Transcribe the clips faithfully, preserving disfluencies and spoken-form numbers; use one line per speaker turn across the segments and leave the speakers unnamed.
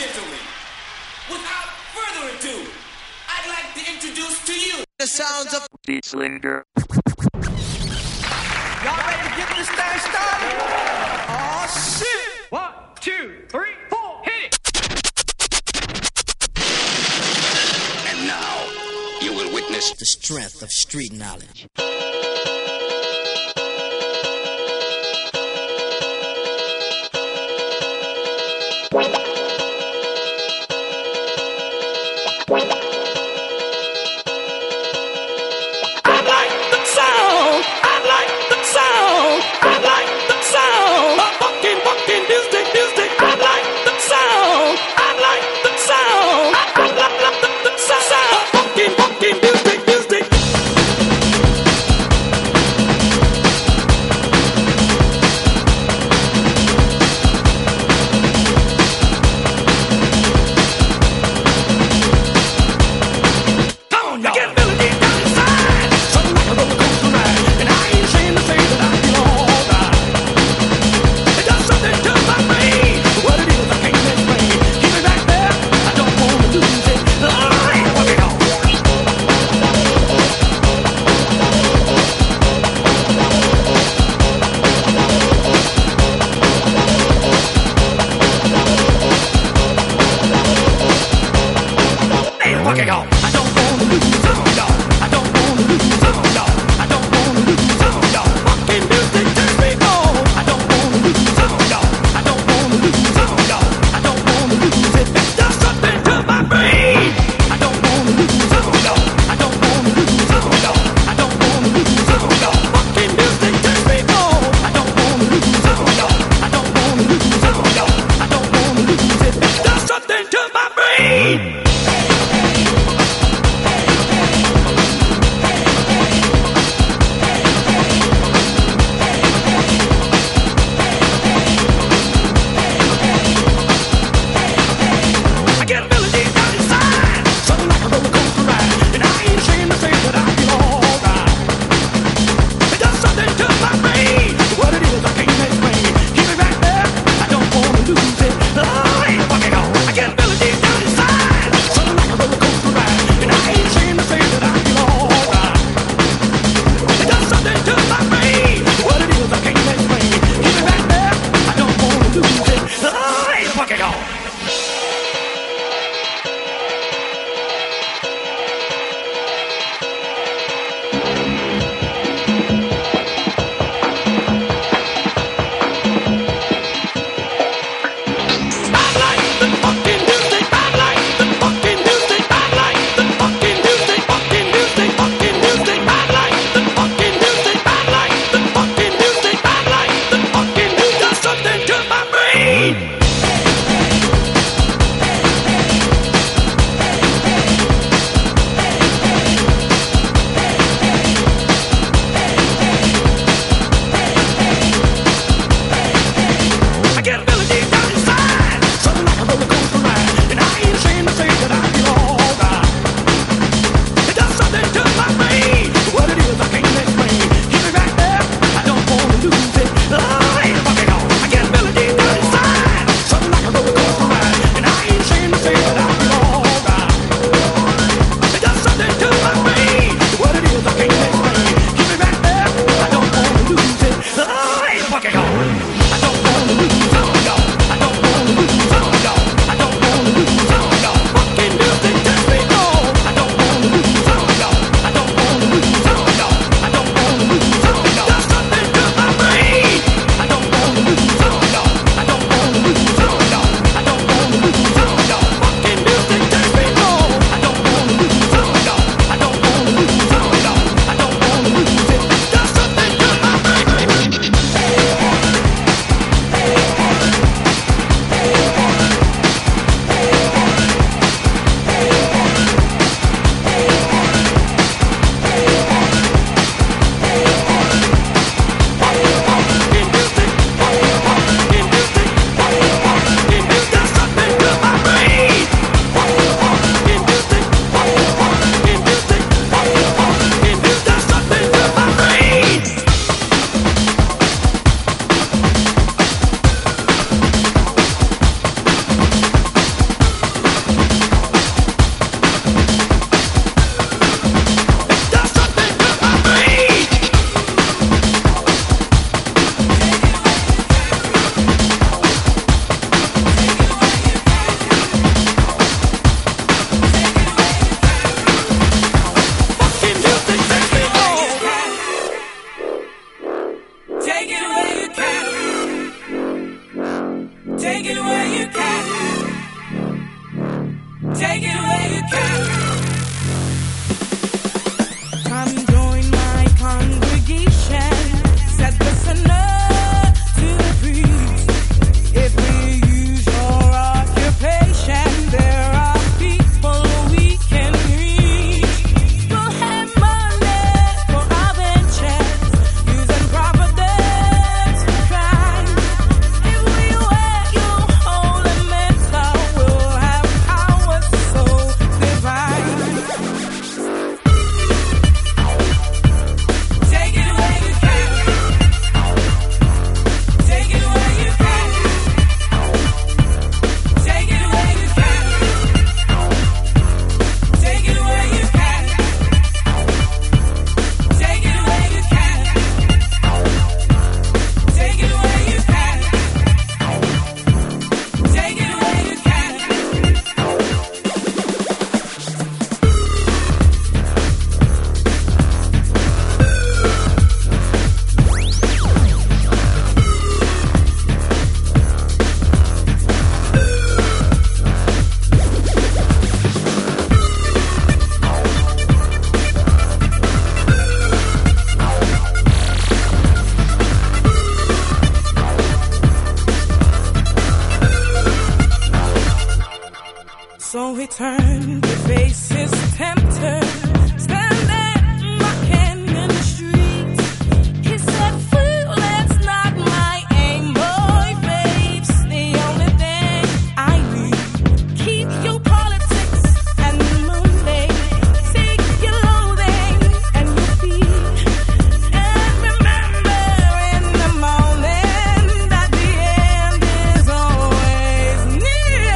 gentlemen, without further ado, I'd like to introduce to you
the sounds of
Beatslinger.
Y'all ready to get this thing started? Oh shit!
One, two, three, four, hit it!
And now, you will witness
The strength of street knowledge.
you can. Take it away you can.
Come join my congregation. Set the sinner to the priest. If we use your occupation, there are people we can reach. We'll have money for our ventures, using providence for crime. If we wear your holy mental, we'll have power so divine.
Take it away you can. Take it away you can. Take it away you can. Take it away you can. Take it away you can. Take it away you can. Take it away you can.
So he turned to face his tempter, standing mocking in the street. He said, "Fool, that's not my aim, boy, babes. The only thing I need. Keep your politics and Monday. Take your loathing and your feet. And remember in the morning that the end is always near."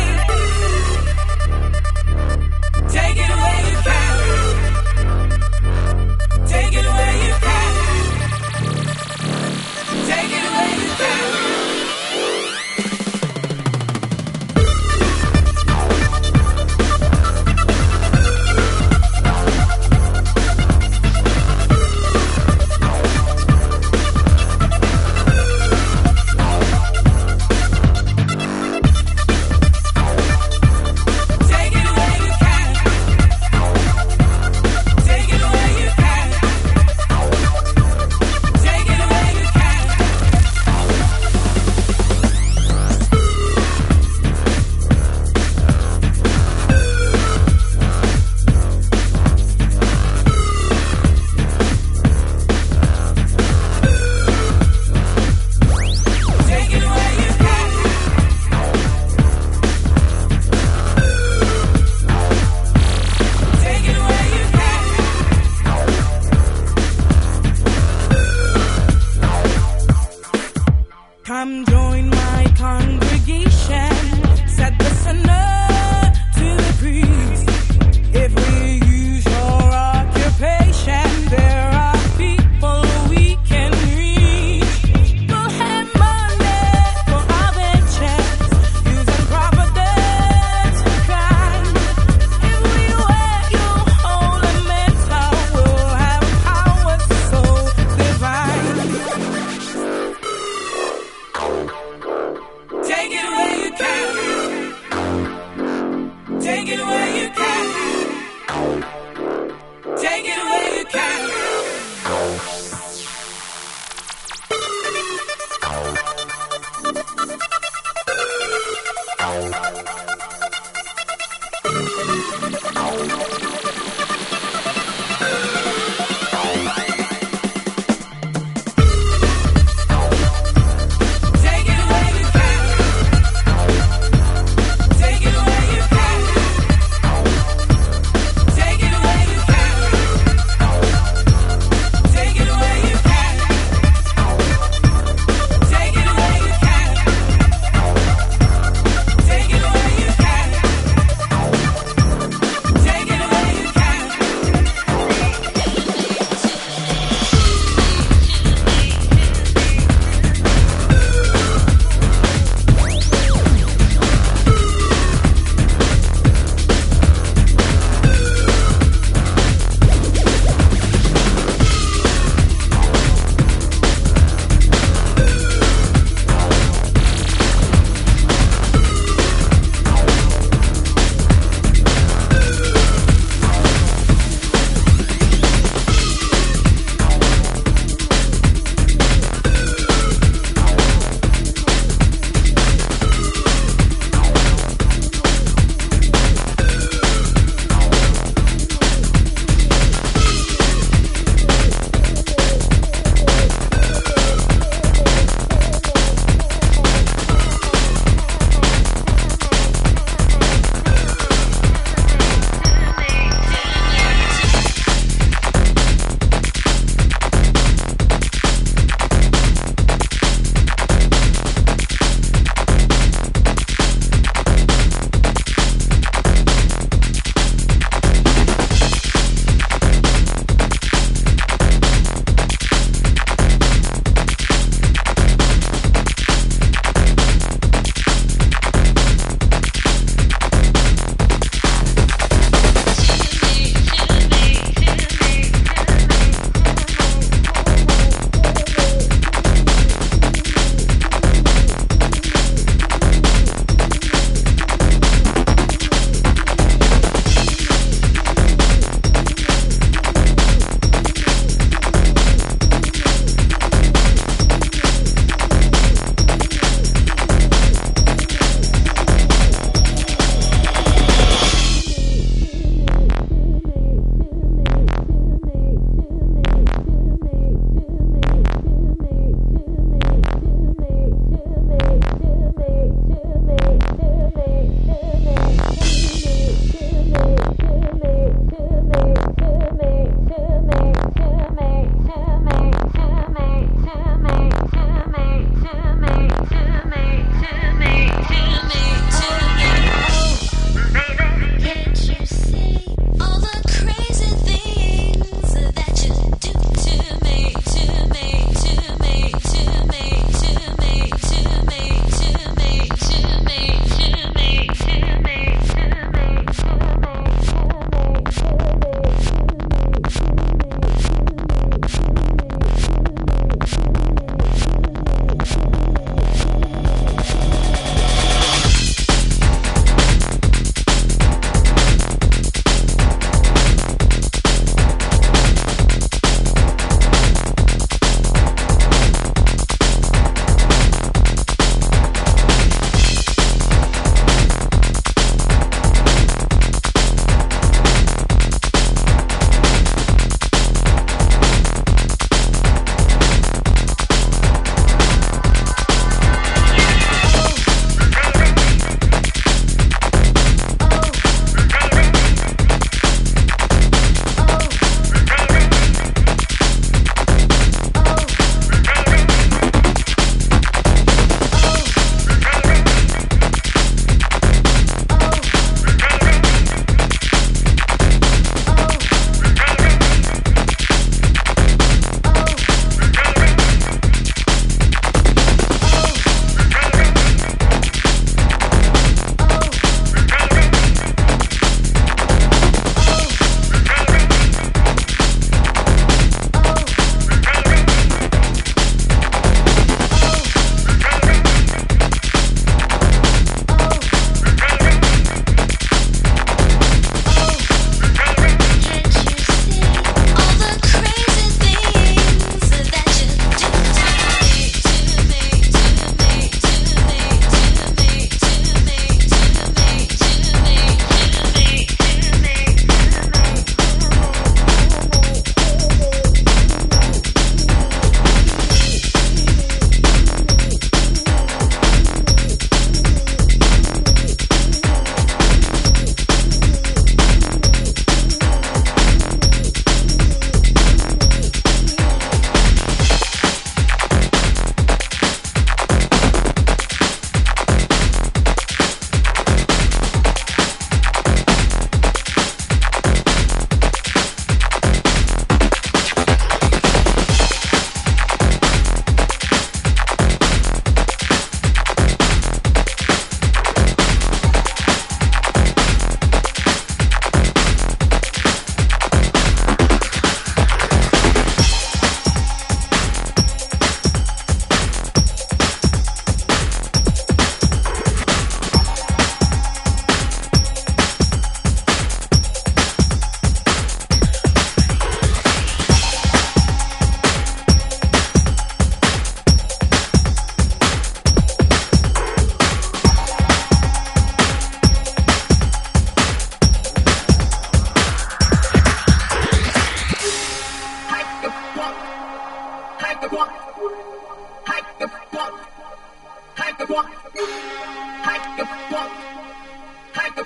Take it away you can. Take it away you can. Take it away you can. Take it away you can. Take it away you can. Take it away you can. Take it away you can. Take it away you can.
Come join my congregation. Set the sinner to the priest. If we use your occupation, there are people we can reach. We'll have money for our ventures, using providence for crime. If we wear your holy mental, we'll have power so divine.
Take it away you can. Take it away you can. Take it away you can. Take it away you can. Take it away you can. Take it away you can. Take it away you can. Take it away you can. Take it away you can. Take it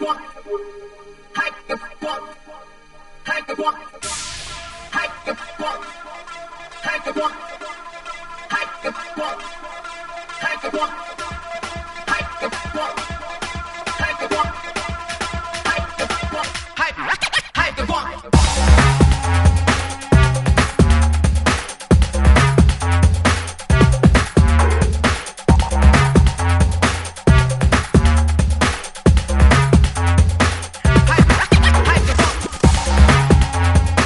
Hype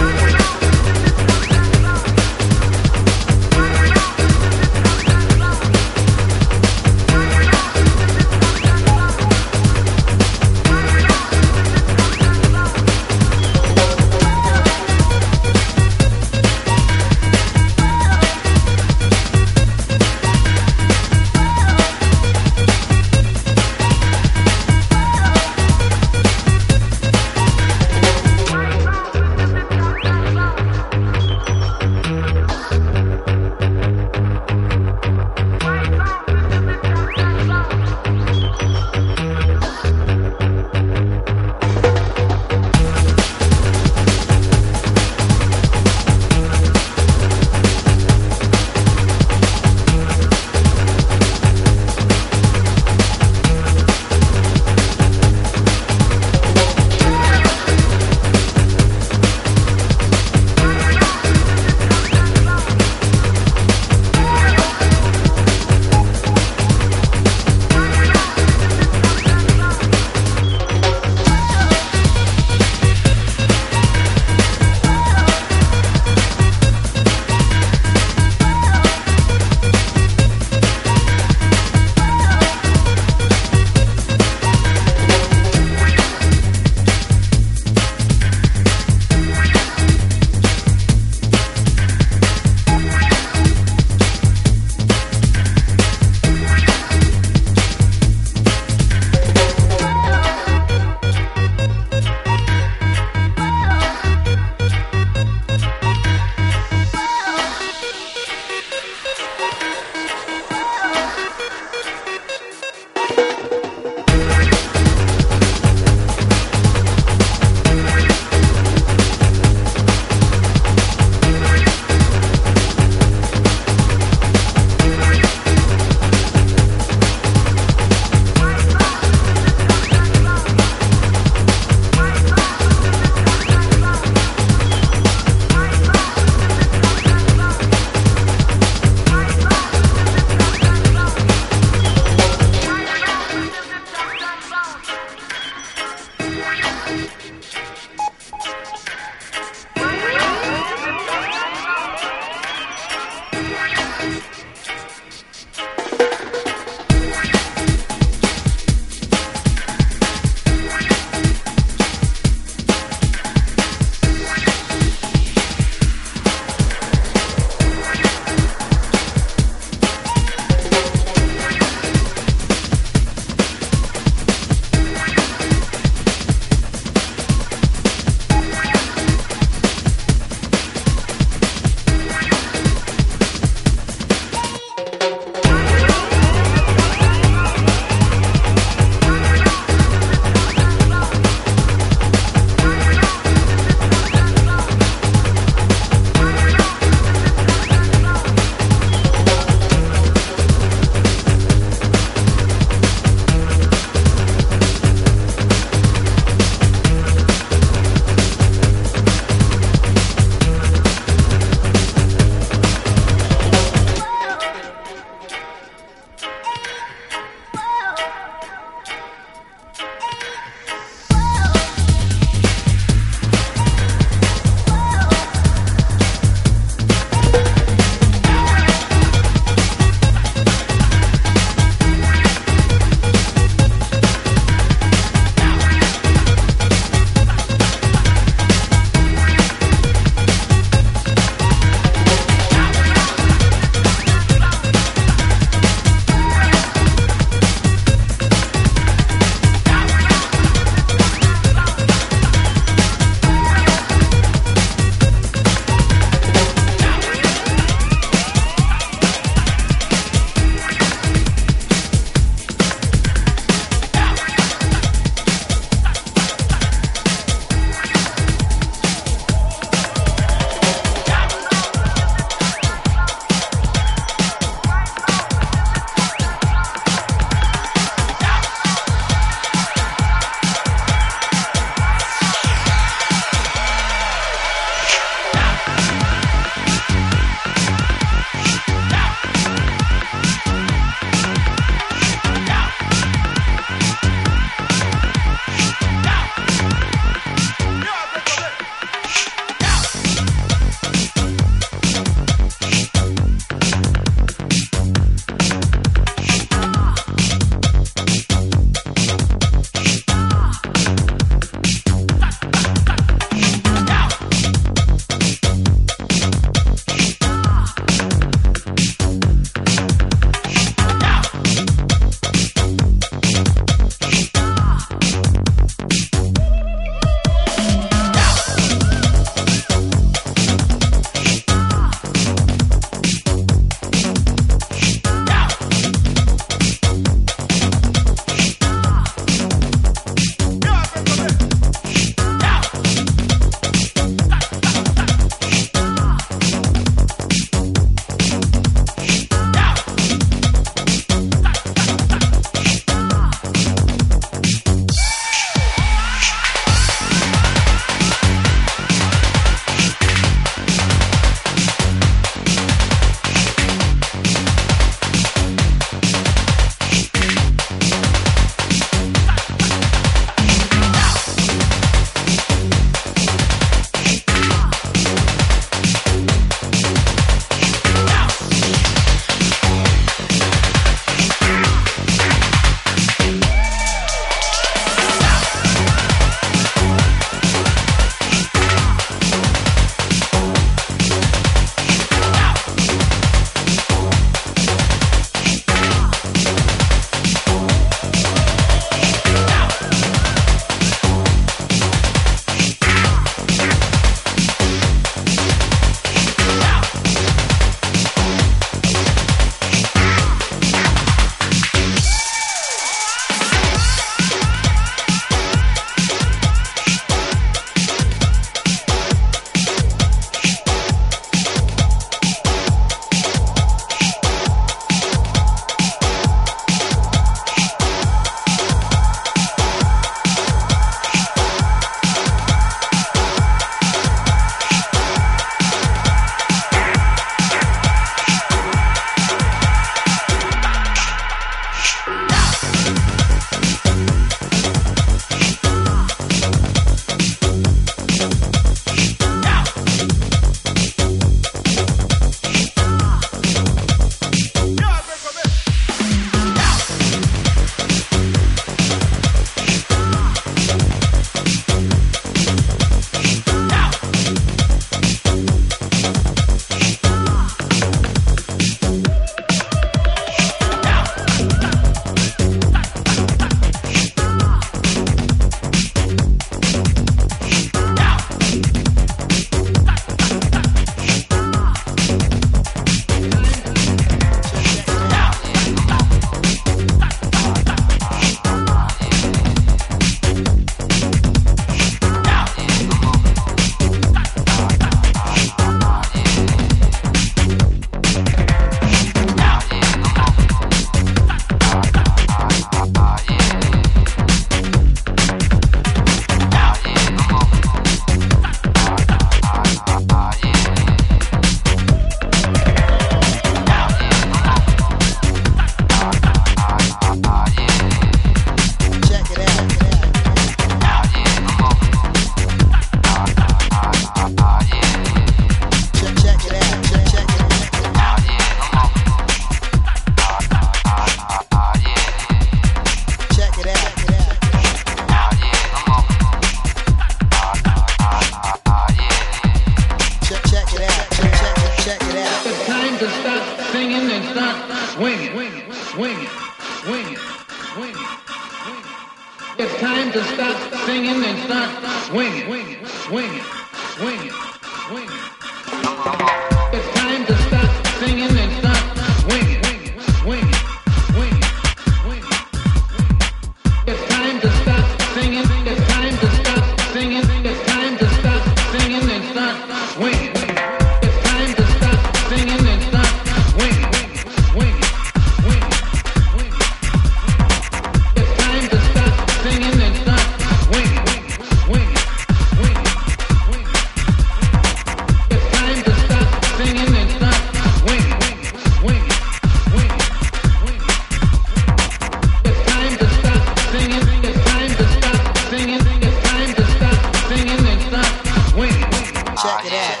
time to stop singing and start swinging, wing it, wing it, wing it, wing it. It's time to stop singing and start swinging, wing it, wing it, wing it, wing it. It's time to stop singing. It's time to stop singing. It's time to stop singing and start swinging. It's time to stop singing and start swinging, wing it, wing it, wing it. It's time to stop singing and start swinging, wing it, wing it, wing it. It's time to stop singing and start swinging, wing it, wing it, wing it. It's time to stop singing. It's time to stop singing. It's time to stop singing and start swinging.
Check it out.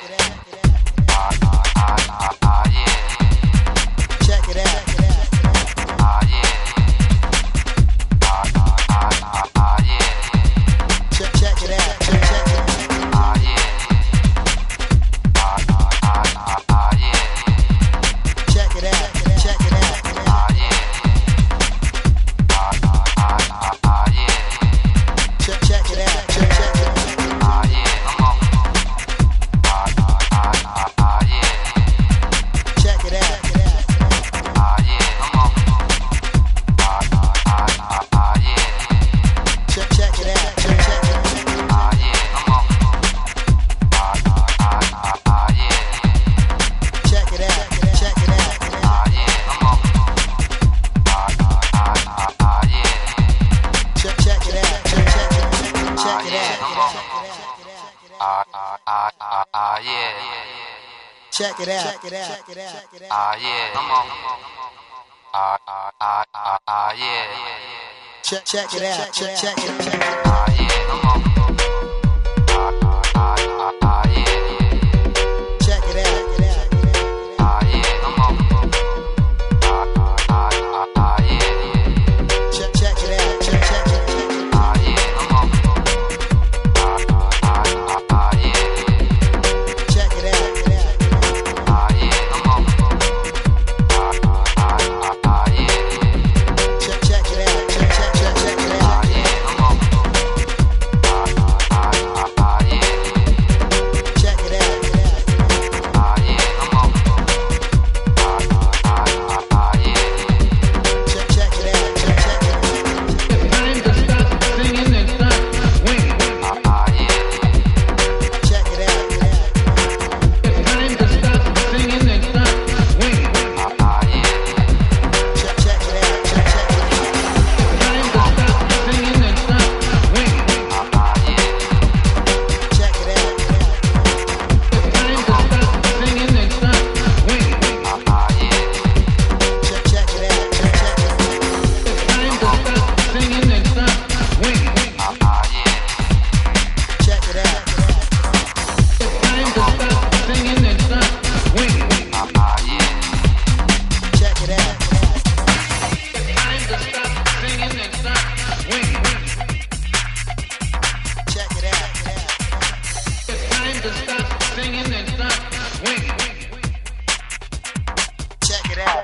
Check it out. Check, check it out. Check, check it out. Check it out. Check it out. Check, check it out. Check, check it out. Check it out. Check, check it out. Check, check it out. Check it out. Check it out. Check, check it out. Check, check it out. Check it out. Check it out. Check it out. Check it out.
Ah yeah, come on. Ah ah ah ah ah yeah.
Check, check it out. Check, check it out.
Ah yeah, come on. Ah ah ah ah ah yeah.
Check it out.
Ah yeah, come on. Ah ah ah ah ah yeah.
Check, check it out. Check, check it out.
Ah yeah, come on. Ah ah ah ah ah yeah.
Check it out.
Ah yeah, come on. Ah ah ah ah ah yeah.
Check, check it out. Check, check, check, check it out.
Ah yeah, come on. Ah ah ah ah ah yeah.
Check it out.
Ah yeah, come on. Ah ah ah ah ah yeah.
Check, check it out. Check, check it out.
It's time to stop singing and start swinging.
Ah ah yeah.
Check it out.
It's time to stop singing and start swinging.
Ah ah yeah.
Check, check it out. Check, check it out.
Time to stop singing and start swinging.
Ah ah yeah.
Check it out.
It's time to stop singing and start swinging.
Ah ah yeah.
Check, check it out. Check, check it out.
It's time to stop singing and start swinging.
Ah ah yeah.
Check it out.
It's time to stop singing and start swinging.
Ah ah yeah.
Check it out.
It's time to stop singing and start swinging.
Check it out.
It's time to stop singing and start swinging.
Check it out.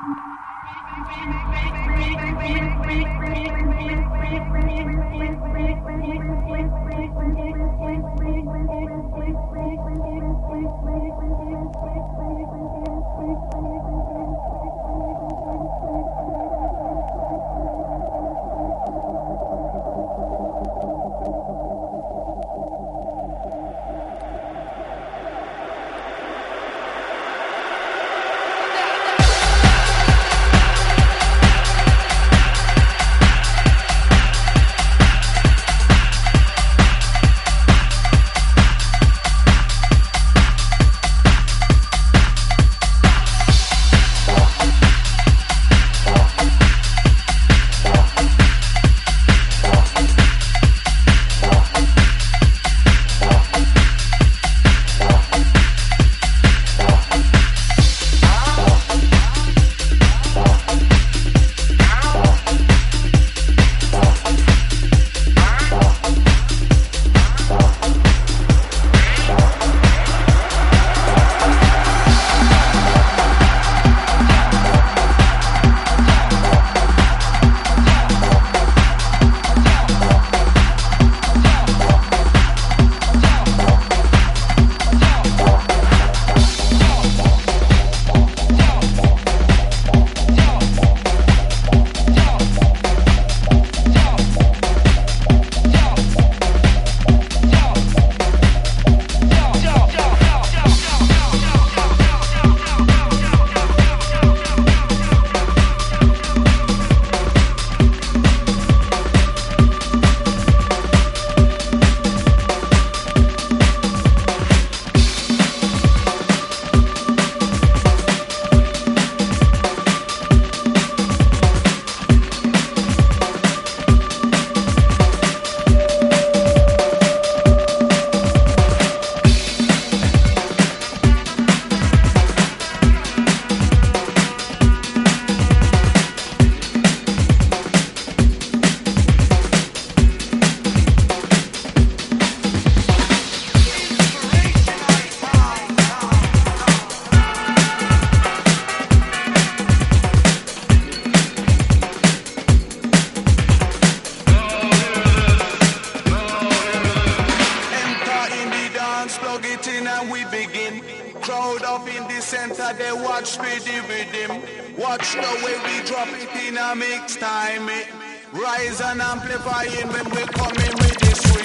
center, they watch me the rhythm. Watch the way we drop it in a mix time. It rise and amplifying when we come in with the swing.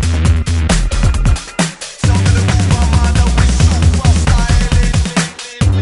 Some of the move, my mother, we super styling.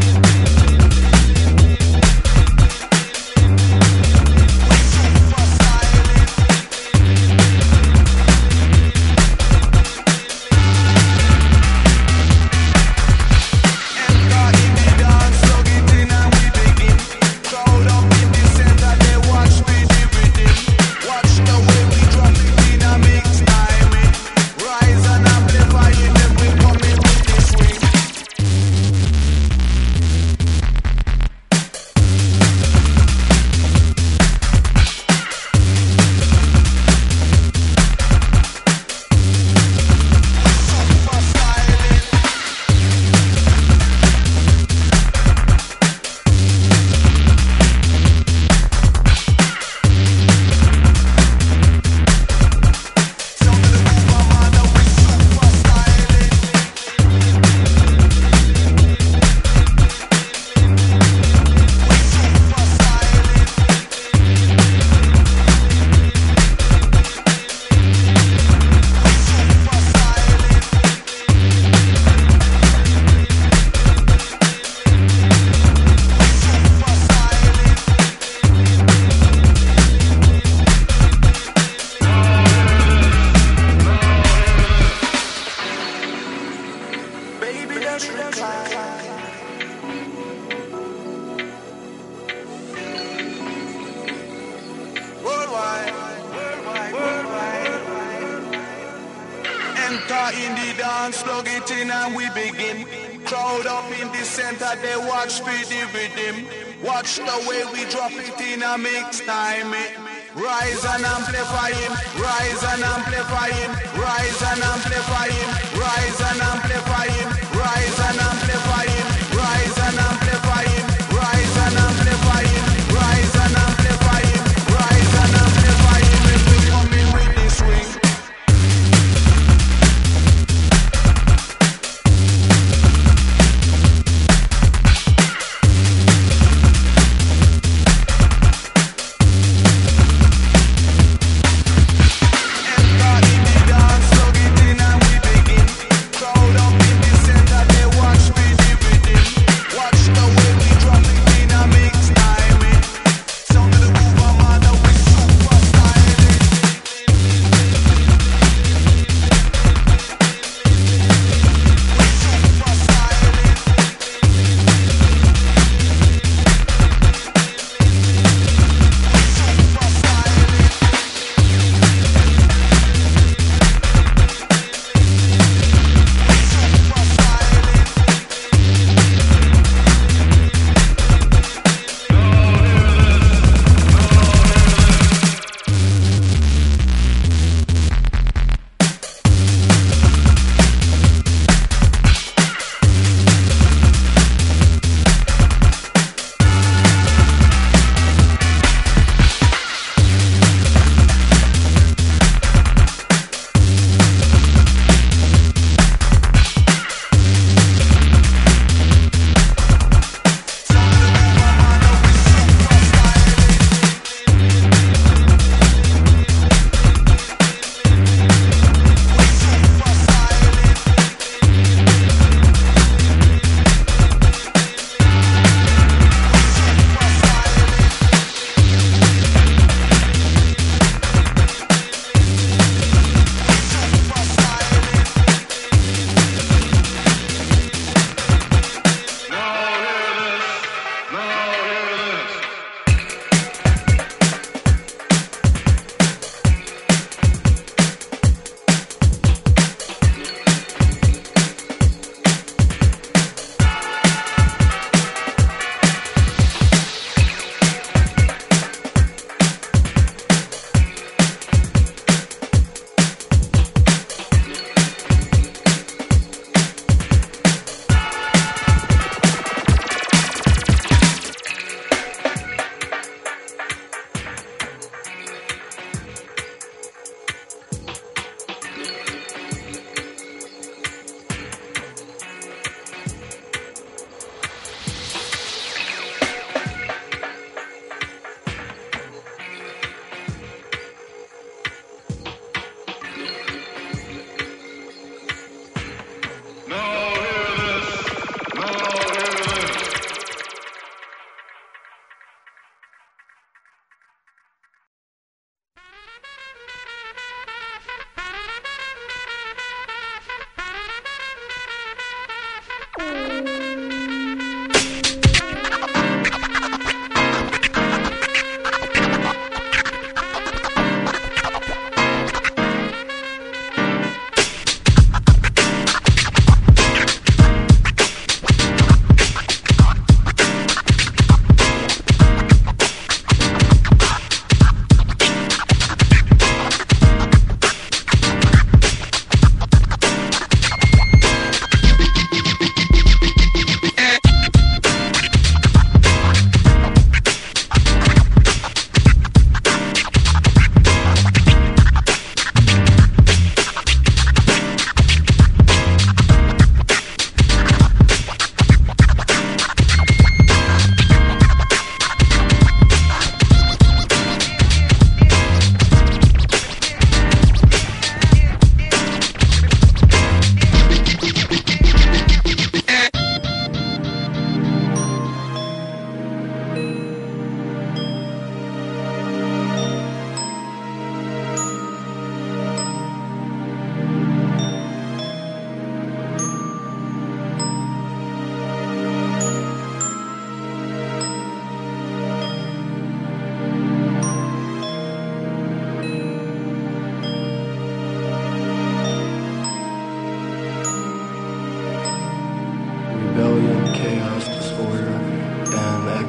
Enter in the dance, plug it in and we begin. Crowd up in the center, they watch for the rhythm. Watch the way we drop it in a mix time. Eh? Rise and amplify him, rise and amplify him, rise and amplify him, rise and amplify him, rise and amplify him, rise and amplify him, rise and amplify him, rise and amplify him, rise and amplify him. If we come in with the swing.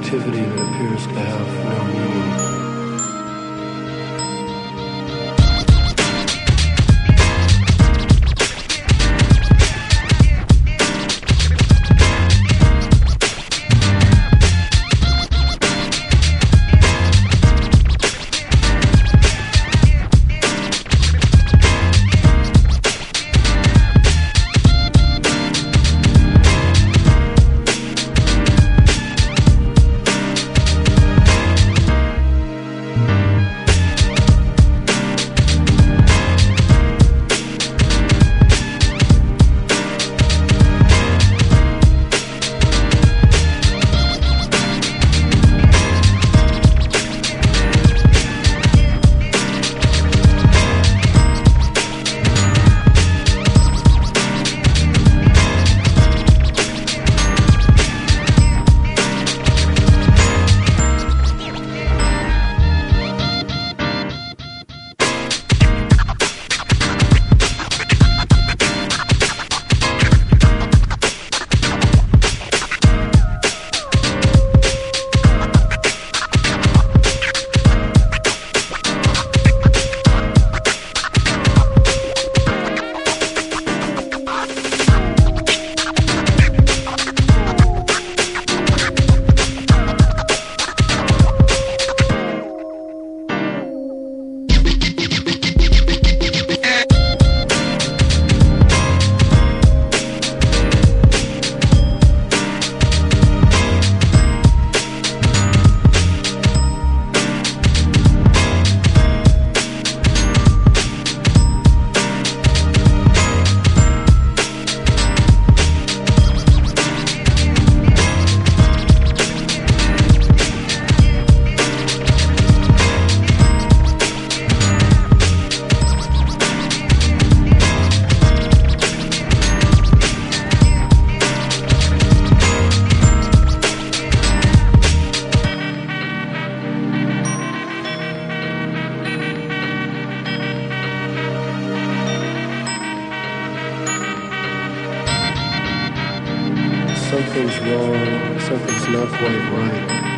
activity that appears to have no meaning. Something's wrong, something's not quite right.